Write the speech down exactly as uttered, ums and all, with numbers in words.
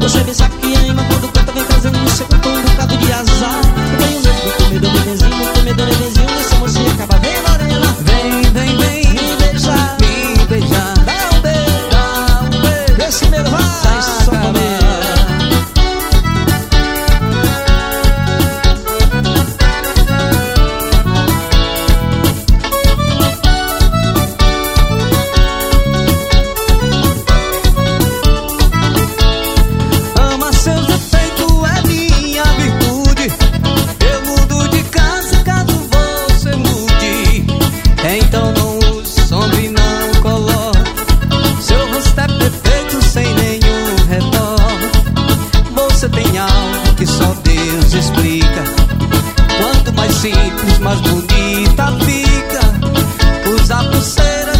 Você me saqueia, quando canta vem trazendo no seu corpo um bocado de azar. Eu tenho medo de comer do bebezinho, comer do bebezinho, nessa mocinha acaba bem morena. Vem, vem, vem, me beijar, me beijar, dá um beijo, dá um beijo, esse medo vai só comer. Então não use sombra e não coloque. Seu rosto é perfeito sem nenhum retoque. Você tem algo que só Deus explica. Quanto mais simples, mais bonita fica. Usar pulseira